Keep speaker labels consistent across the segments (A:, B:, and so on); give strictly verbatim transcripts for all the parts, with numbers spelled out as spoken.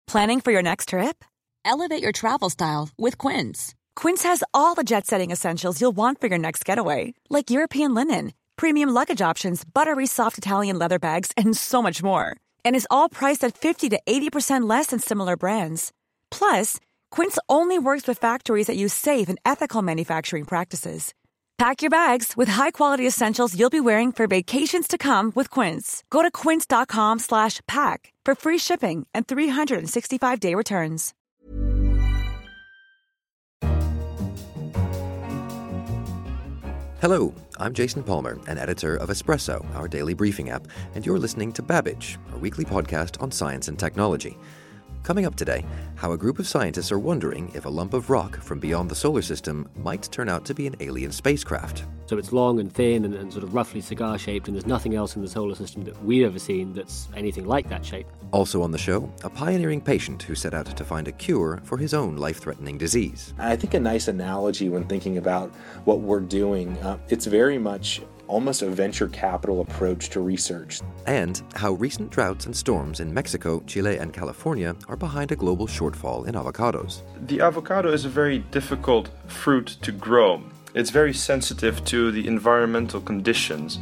A: Planning for your next trip?
B: Elevate your travel style with Quince.
A: Quince has all the jet-setting essentials you'll want for your next getaway, like European linen, premium luggage options, buttery soft Italian leather bags, and so much more. And is all priced at fifty to eighty percent less than similar brands. Plus, Quince only works with factories that use safe and ethical manufacturing practices. Pack your bags with high-quality essentials you'll be wearing for vacations to come with Quince. Go to quince.com slash pack for free shipping and three sixty-five day returns.
C: Hello, I'm Jason Palmer, an editor of Espresso, our daily briefing app, and you're listening to Babbage, our weekly podcast on science and technology. Coming up today, how a group of scientists are wondering if a lump of rock from beyond the solar system might turn out to be an alien spacecraft.
D: So it's long and thin and, and sort of roughly cigar-shaped, and there's nothing else in the solar system that we've ever seen that's anything like that shape.
C: Also on the show, a pioneering patient who set out to find a cure for his own life-threatening disease.
E: I think a nice analogy when thinking about what we're doing, uh, it's very much almost a venture capital approach to research.
C: And how recent droughts and storms in Mexico, Chile, and California are behind a global shortfall in avocados.
F: The avocado is a very difficult fruit to grow. It's very sensitive to the environmental conditions.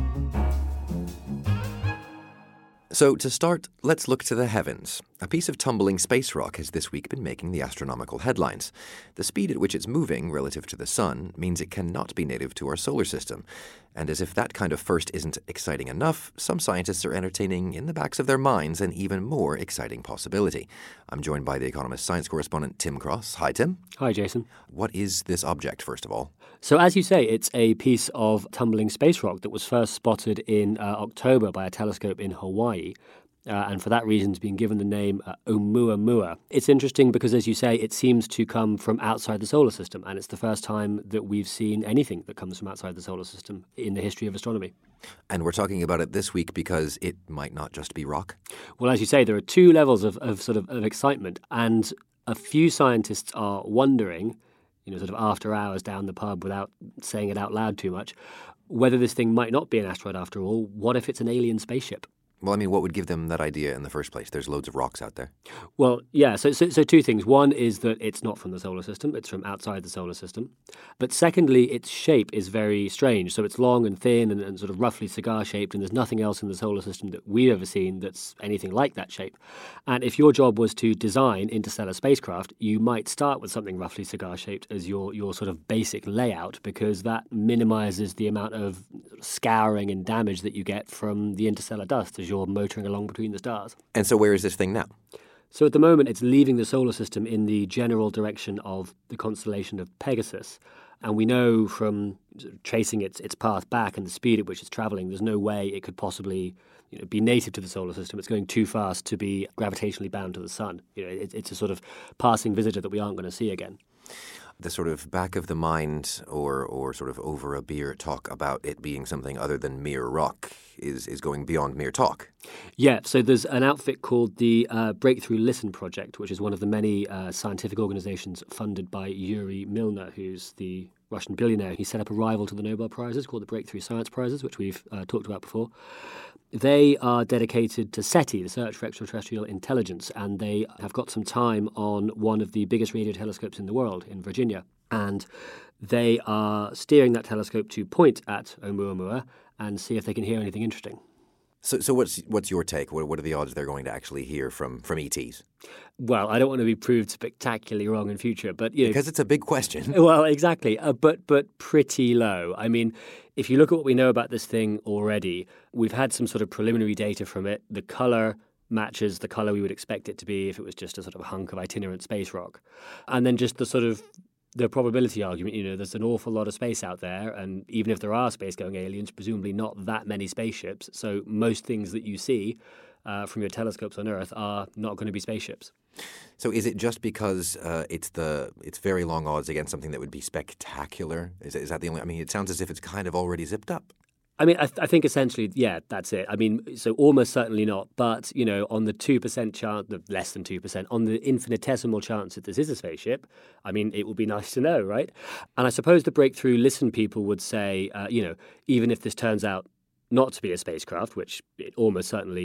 C: So to start, let's look to the heavens. A piece of tumbling space rock has this week been making the astronomical headlines. The speed at which it's moving relative to the sun means it cannot be native to our solar system. And as if that kind of first isn't exciting enough, some scientists are entertaining in the backs of their minds an even more exciting possibility. I'm joined by The Economist science correspondent Tim Cross. Hi, Tim.
D: Hi, Jason.
C: What is this object, first of all?
D: So as you say, it's a piece of tumbling space rock that was first spotted in uh, October by a telescope in Hawaii. Uh, and for that reason, it's been given the name uh, Oumuamua. It's interesting because, as you say, it seems to come from outside the solar system, and it's the first time that we've seen anything that comes from outside the solar system in the history of astronomy.
C: And we're talking about it this week because it might not just be rock.
D: Well, as you say, there are two levels of, of sort of, of excitement, and a few scientists are wondering, you know, sort of after hours down the pub without saying it out loud too much, whether this thing might not be an asteroid after all. What if it's an alien spaceship?
C: Well, I mean, what would give them that idea in the first place? There's loads of rocks out there.
D: Well, yeah, so, so so two things. One is that it's not from the solar system, it's from outside the solar system. But secondly, its shape is very strange. So it's long and thin and, and sort of roughly cigar-shaped, and there's nothing else in the solar system that we've ever seen that's anything like that shape. And if your job was to design interstellar spacecraft, you might start with something roughly cigar-shaped as your, your sort of basic layout, because that minimizes the amount of scouring and damage that you get from the interstellar dust as you're motoring along between the stars.
C: And so where is this thing now?
D: So at the moment, it's leaving the solar system in the general direction of the constellation of Pegasus. And we know from tracing its its path back and the speed at which it's traveling, there's no way it could possibly, you know, be native to the solar system. It's going too fast to be gravitationally bound to the sun. You know, it, it's a sort of passing visitor that we aren't going to see again.
C: The sort of back of the mind or or sort of over a beer talk about it being something other than mere rock is, is going beyond mere talk.
D: Yeah, so there's an outfit called the uh, Breakthrough Listen Project, which is one of the many uh, scientific organizations funded by Yuri Milner, who's the Russian billionaire. He set up a rival to the Nobel Prizes called the Breakthrough Science Prizes, which we've uh, talked about before. They are dedicated to SETI, the Search for Extraterrestrial Intelligence, and they have got some time on one of the biggest radio telescopes in the world in Virginia. And they are steering that telescope to point at Oumuamua and see if they can hear anything interesting.
C: So, so what's what's your take? What, what are the odds they're going to actually hear from, from E Ts?
D: Well, I don't want to be proved spectacularly wrong in future, but you know,
C: because it's a big question.
D: Well, exactly, uh, but but pretty low. I mean, if you look at what we know about this thing already, we've had some sort of preliminary data from it. The color matches the color we would expect it to be if it was just a sort of hunk of itinerant space rock, and then just the sort of the probability argument, you know, there's an awful lot of space out there, and even if there are space-going aliens, presumably not that many spaceships, so most things that you see uh, from your telescopes on Earth are not going to be spaceships.
C: So is it just because uh, it's the it's very long odds against something that would be spectacular? Is, is that the only... I mean, it sounds as if it's kind of already zipped up.
D: I mean, I, th- I think essentially, yeah, that's it. I mean, so almost certainly not. But, you know, on the two percent chance, the less than two percent, on the infinitesimal chance that this is a spaceship, I mean, it would be nice to know, right? And I suppose the Breakthrough Listen people would say, uh, you know, even if this turns out not to be a spacecraft, which it almost certainly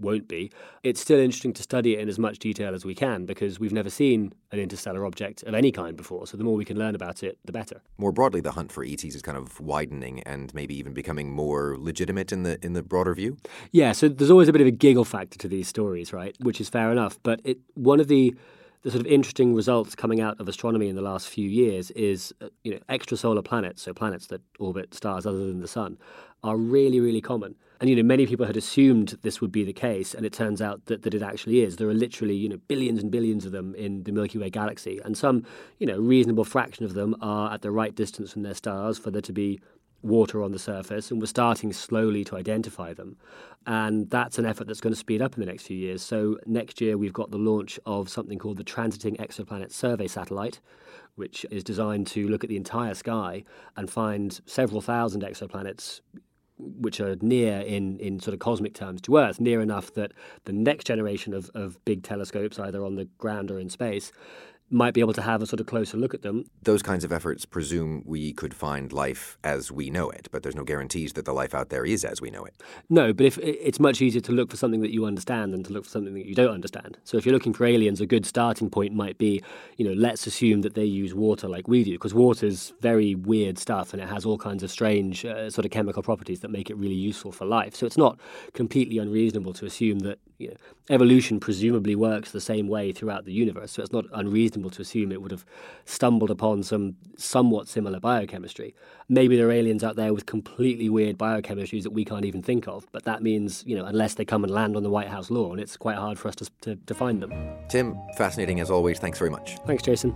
D: won't be. It's still interesting to study it in as much detail as we can because we've never seen an interstellar object of any kind before. So the more we can learn about it, the better.
C: More broadly, the hunt for E Ts is kind of widening and maybe even becoming more legitimate in the in the broader view.
D: Yeah, so there's always a bit of a giggle factor to these stories, right? Which is fair enough. But it, one of the the sort of interesting results coming out of astronomy in the last few years is, uh, you know, extrasolar planets, so planets that orbit stars other than the sun, are really, really common. And, you know, many people had assumed this would be the case, and it turns out that, that it actually is. There are literally, you know, billions and billions of them in the Milky Way galaxy, and some, you know, reasonable fraction of them are at the right distance from their stars for there to be water on the surface, and we're starting slowly to identify them. And that's an effort that's going to speed up in the next few years. So next year we've got the launch of something called the Transiting Exoplanet Survey Satellite, which is designed to look at the entire sky and find several thousand exoplanets which are near in, in sort of cosmic terms to Earth, near enough that the next generation of, of big telescopes, either on the ground or in space, might be able to have a sort of closer look at them.
C: Those kinds of efforts presume we could find life as we know it, but there's no guarantees that the life out there is as we know it.
D: No, but if it's much easier to look for something that you understand than to look for something that you don't understand. So if you're looking for aliens, a good starting point might be, you know, let's assume that they use water like we do, because water's very weird stuff and it has all kinds of strange uh, sort of chemical properties that make it really useful for life. So it's not completely unreasonable to assume that, you know, evolution presumably works the same way throughout the universe. So it's not unreasonable to assume it would have stumbled upon some somewhat similar biochemistry. Maybe there are aliens out there with completely weird biochemistries that we can't even think of, but that means, you know, unless they come and land on the White House lawn, it's quite hard for us to, to, to find them.
C: Tim, fascinating as always. Thanks very much.
D: Thanks, Jason.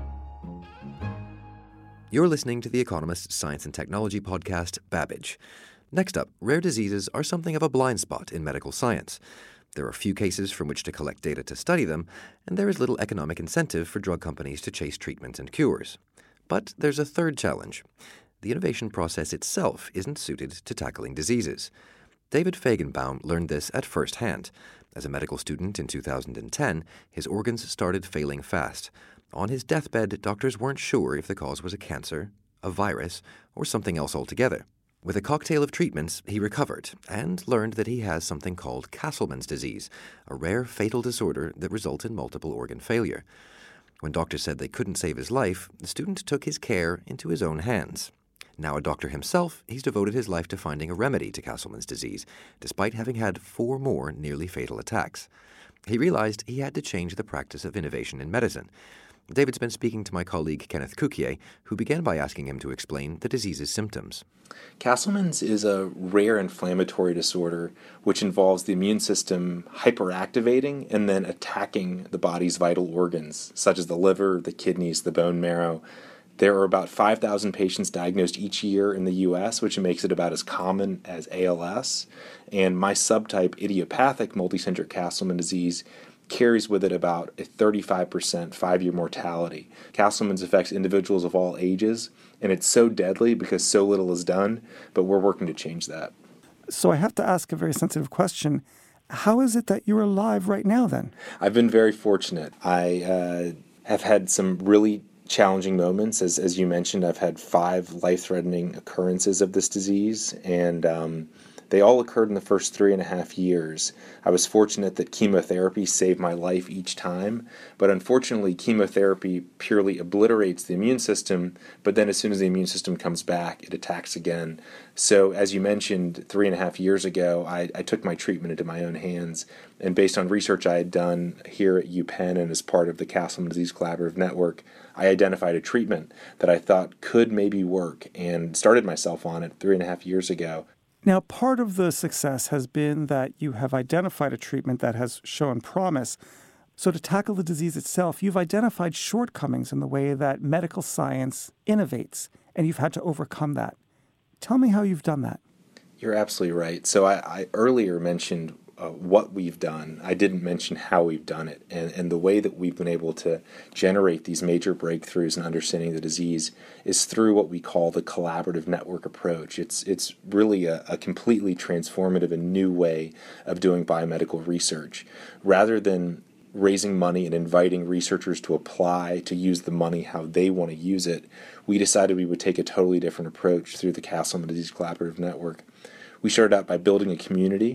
C: You're listening to The Economist's Science and Technology podcast, Babbage. Next up, rare diseases are something of a blind spot in medical science. There are few cases from which to collect data to study them, and there is little economic incentive for drug companies to chase treatments and cures. But there's a third challenge. The innovation process itself isn't suited to tackling diseases. David Feigenbaum learned this at first hand. As a medical student in two thousand ten, his organs started failing fast. On his deathbed, doctors weren't sure if the cause was a cancer, a virus, or something else altogether. With a cocktail of treatments, he recovered and learned that he has something called Castleman's disease, a rare fatal disorder that results in multiple organ failure. When doctors said they couldn't save his life, the student took his care into his own hands. Now a doctor himself, he's devoted his life to finding a remedy to Castleman's disease, despite having had four more nearly fatal attacks. He realized he had to change the practice of innovation in medicine. David's been speaking to my colleague Kenneth Cukier, who began by asking him to explain the disease's symptoms.
E: Castleman's is a rare inflammatory disorder which involves the immune system hyperactivating and then attacking the body's vital organs, such as the liver, the kidneys, the bone marrow. There are about five thousand patients diagnosed each year in the U S, which makes it about as common as A L S. And my subtype, idiopathic multicentric Castleman disease, carries with it about a thirty-five percent five-year mortality. Castleman's affects individuals of all ages, and it's so deadly because so little is done, but we're working to change that.
G: So I have to ask a very sensitive question. How is it that you're alive right now, then?
E: I've been very fortunate. I uh, have had some really challenging moments. As, as you mentioned, I've had five life-threatening occurrences of this disease, and um, they all occurred in the first three and a half years. I was fortunate that chemotherapy saved my life each time, but unfortunately chemotherapy purely obliterates the immune system, but then as soon as the immune system comes back, it attacks again. So as you mentioned, three and a half years ago, I, I took my treatment into my own hands, and based on research I had done here at UPenn and as part of the Castleman Disease Collaborative Network, I identified a treatment that I thought could maybe work and started myself on it three and a half years ago.
G: Now, part of the success has been that you have identified a treatment that has shown promise. So to tackle the disease itself, you've identified shortcomings in the way that medical science innovates, and you've had to overcome that. Tell me how you've done that.
E: You're absolutely right. So I, I earlier mentioned uh, what we've done. I didn't mention how we've done it. And, and the way that we've been able to generate these major breakthroughs in understanding the disease is through what we call the collaborative network approach. It's it's really a, a completely transformative and new way of doing biomedical research. Rather than raising money and inviting researchers to apply to use the money how they want to use it, we decided we would take a totally different approach through the Castleman Disease Collaborative Network. We started out by building a community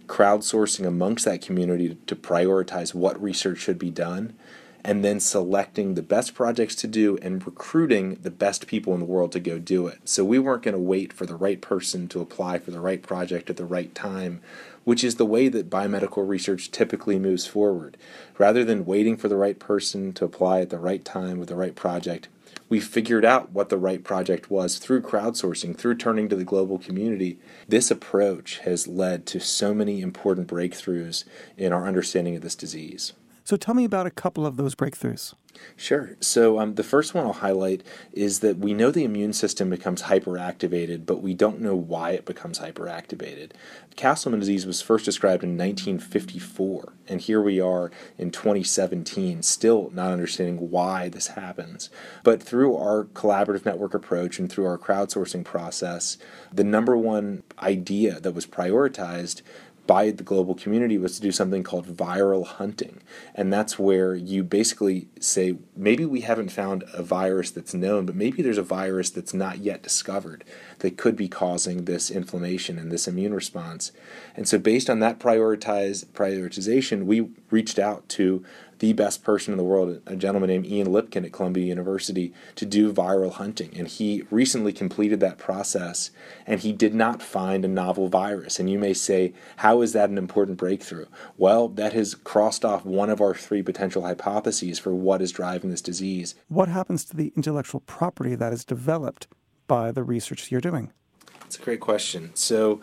E: crowdsourcing amongst that community to prioritize what research should be done, and then selecting the best projects to do and recruiting the best people in the world to go do it. So we weren't going to wait for the right person to apply for the right project at the right time, which is the way that biomedical research typically moves forward. Rather than waiting for the right person to apply at the right time with the right project, we figured out what the right project was through crowdsourcing, through turning to the global community. This approach has led to so many important breakthroughs in our understanding of this disease.
G: So tell me about a couple of those breakthroughs.
E: Sure. So um, the first one I'll highlight is that we know the immune system becomes hyperactivated, but we don't know why it becomes hyperactivated. Castleman disease was first described in nineteen fifty-four, and here we are in twenty seventeen, still not understanding why this happens. But through our collaborative network approach and through our crowdsourcing process, the number one idea that was prioritized by the global community was to do something called viral hunting. And that's where you basically say, maybe we haven't found a virus that's known, but maybe there's a virus that's not yet discovered that could be causing this inflammation and this immune response. And so based on that prioritize, prioritization, we reached out to the best person in the world, a gentleman named Ian Lipkin at Columbia University, to do viral hunting. And he recently completed that process, and he did not find a novel virus. And you may say, how is that an important breakthrough? Well, that has crossed off one of our three potential hypotheses for what is driving this disease.
G: What happens to the intellectual property that is developed by the research you're doing?
E: That's a great question. So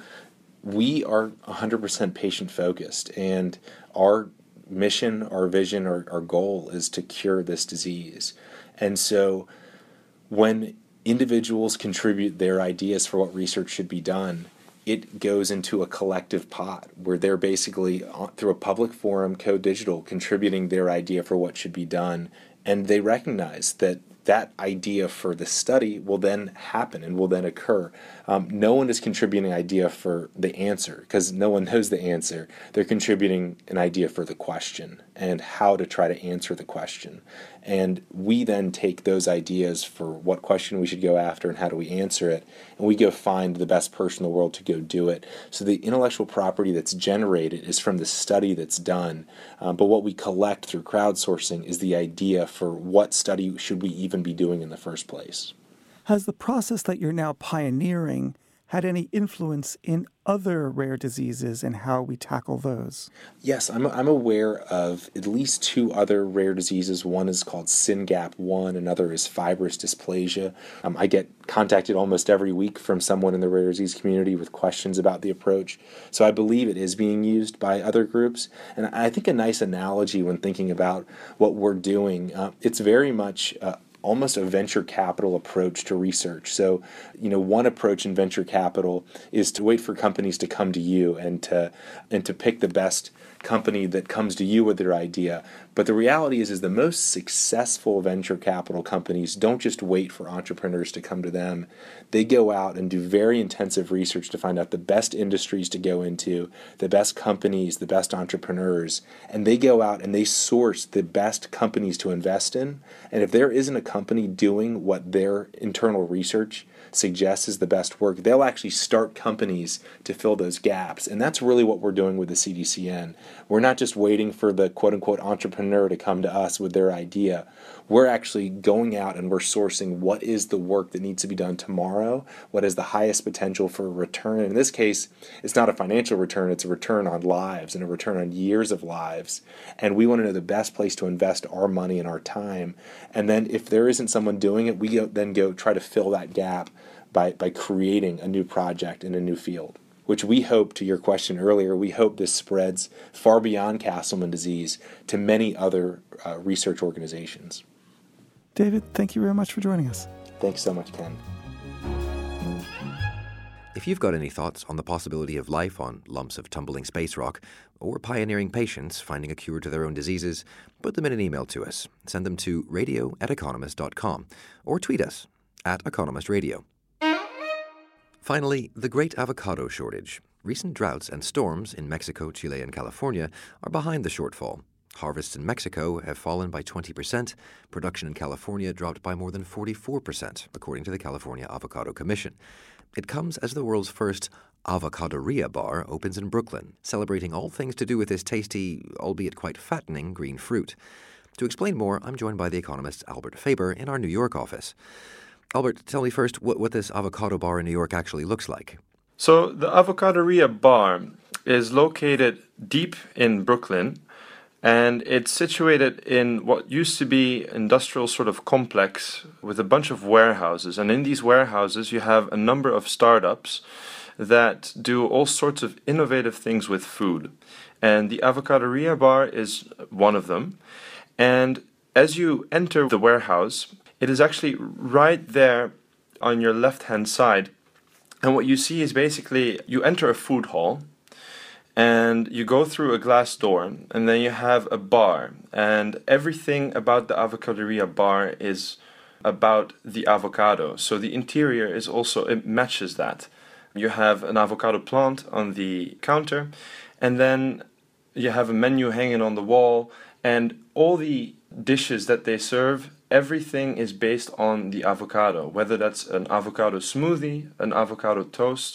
E: we are one hundred percent patient-focused, and our mission, our vision, our, our goal is to cure this disease. And so when individuals contribute their ideas for what research should be done, it goes into a collective pot where they're basically, through a public forum, Code Digital, contributing their idea for what should be done. And they recognize that that idea for the study will then happen and will then occur. Um, no one is contributing an idea for the answer because no one knows the answer. They're contributing an idea for the question and how to try to answer the question. And we then take those ideas for what question we should go after and how do we answer it, and we go find the best person in the world to go do it. So the intellectual property that's generated is from the study that's done, um, but what we collect through crowdsourcing is the idea for what study should we even be doing in the first place.
G: Has the process that you're now pioneering had any influence in other rare diseases and how we tackle those?
E: Yes, I'm I'm aware of at least two other rare diseases. One is called SYNGAP one, another is fibrous dysplasia. Um, I get contacted almost every week from someone in the rare disease community with questions about the approach. So I believe it is being used by other groups. And I think a nice analogy when thinking about what we're doing, uh, it's very much uh, almost a venture capital approach to research. So, you know, one approach in venture capital is to wait for companies to come to you and to and to pick the best company that comes to you with their idea. But the reality is, is the most successful venture capital companies don't just wait for entrepreneurs to come to them. They go out and do very intensive research to find out the best industries to go into, the best companies, the best entrepreneurs, and they go out and they source the best companies to invest in. And if there isn't a company doing what their internal research suggests is the best work, they'll actually start companies to fill those gaps. And that's really what we're doing with the C D C N. We're not just waiting for the quote-unquote entrepreneur to come to us with their idea. We're actually going out and we're sourcing what is the work that needs to be done tomorrow, what is the highest potential for a return. And in this case, it's not a financial return, it's a return on lives and a return on years of lives. And we want to know the best place to invest our money and our time. And then if there isn't someone doing it, we go, then go try to fill that gap by, by creating a new project in a new field, which we hope, to your question earlier, we hope this spreads far beyond Castleman disease to many other uh, research organizations.
G: David, thank you very much for joining us.
E: Thanks so much, Ken.
C: If you've got any thoughts on the possibility of life on lumps of tumbling space rock, or pioneering patients finding a cure to their own diseases, put them in an email to us. Send them to radio at economist dot com, or tweet us at Economist Radio. Finally, the great avocado shortage. Recent droughts and storms in Mexico, Chile, and California are behind the shortfall. Harvests in Mexico have fallen by twenty percent. Production in California dropped by more than forty-four percent, according to the California Avocado Commission. It comes as the world's first Avocadoria Bar opens in Brooklyn, celebrating all things to do with this tasty, albeit quite fattening, green fruit. To explain more, I'm joined by the economist Albert Faber in our New York office. Albert, tell me first what, what this avocado bar in New York actually looks like.
F: So the Avocadoria Bar is located deep in Brooklyn, and it's situated in what used to be an industrial sort of complex with a bunch of warehouses. And in these warehouses, you have a number of startups that do all sorts of innovative things with food. And the Avocadoria Bar is one of them. And as you enter the warehouse, it is actually right there on your left-hand side. And what you see is basically you enter a food hall and you go through a glass door and then you have a bar. And everything about the Avocadoria Bar is about the avocado. So the interior is also, it matches that. You have an avocado plant on the counter, and then you have a menu hanging on the wall, and all the dishes that they serve, everything is based on the avocado, whether that's an avocado smoothie, an avocado toast,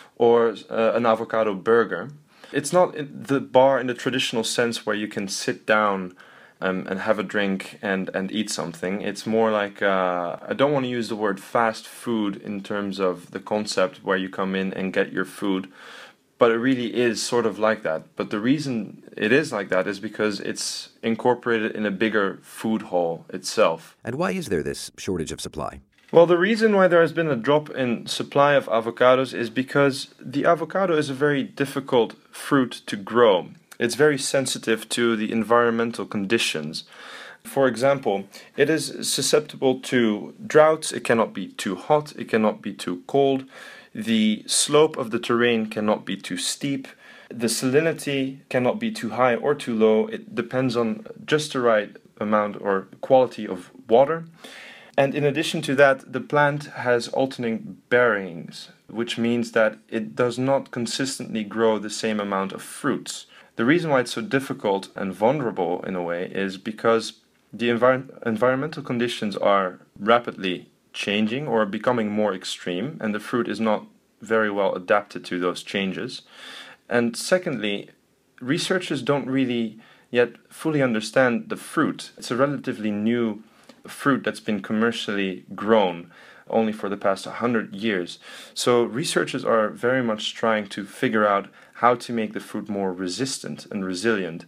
F: or uh, an avocado burger. It's not the bar in the traditional sense where you can sit down um, and have a drink and, and eat something. It's more like, uh, I don't want to use the word fast food in terms of the concept where you come in and get your food, but it really is sort of like that. But the reason it is like that is because it's incorporated in a bigger food hall itself.
C: And why is there this shortage of supply?
F: Well, the reason why there has been a drop in supply of avocados is because the avocado is a very difficult fruit to grow. It's very sensitive to the environmental conditions. For example, it is susceptible to droughts. It cannot be too hot. It cannot be too cold. The slope of the terrain cannot be too steep. The salinity cannot be too high or too low. It depends on just the right amount or quality of water. And in addition to that, the plant has alternating bearings, which means that it does not consistently grow the same amount of fruits. The reason why it's so difficult and vulnerable in a way is because the envir- environmental conditions are rapidly changing or becoming more extreme, and the fruit is not very well adapted to those changes. And secondly, researchers don't really yet fully understand the fruit. It's a relatively new fruit that's been commercially grown only for the past one hundred years. So researchers are very much trying to figure out how to make the fruit more resistant and resilient.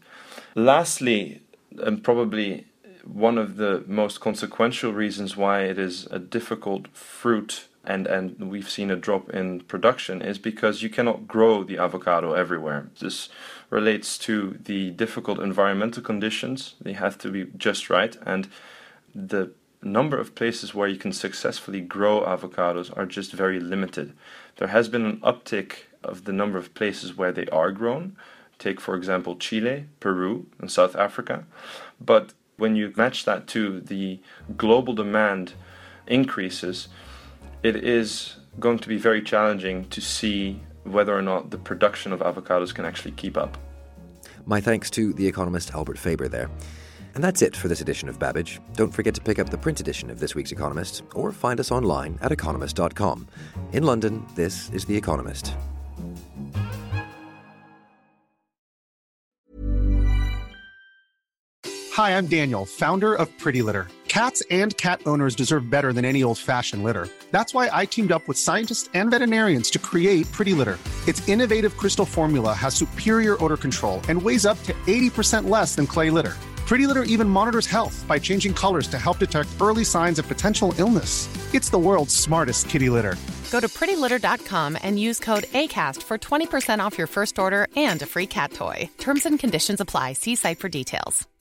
F: Lastly, and probably one of the most consequential reasons why it is a difficult fruit and, and we've seen a drop in production is because you cannot grow the avocado everywhere. This relates to the difficult environmental conditions. They have to be just right, and the number of places where you can successfully grow avocados are just very limited. There has been an uptick of the number of places where they are grown. Take, for example, Chile, Peru, and South Africa. But when you match that to the global demand increases, it is going to be very challenging to see whether or not the production of avocados can actually keep up.
C: My thanks to the economist Albert Faber there. And that's it for this edition of Babbage. Don't forget to pick up the print edition of this week's Economist, or find us online at economist dot com. In London, this is The Economist.
H: Hi, I'm Daniel, founder of Pretty Litter. Cats and cat owners deserve better than any old-fashioned litter. That's why I teamed up with scientists and veterinarians to create Pretty Litter. Its innovative crystal formula has superior odor control and weighs up to eighty percent less than clay litter. Pretty Litter even monitors health by changing colors to help detect early signs of potential illness. It's the world's smartest kitty litter.
I: Go to pretty litter dot com and use code ACAST for twenty percent off your first order and a free cat toy. Terms and conditions apply. See site for details.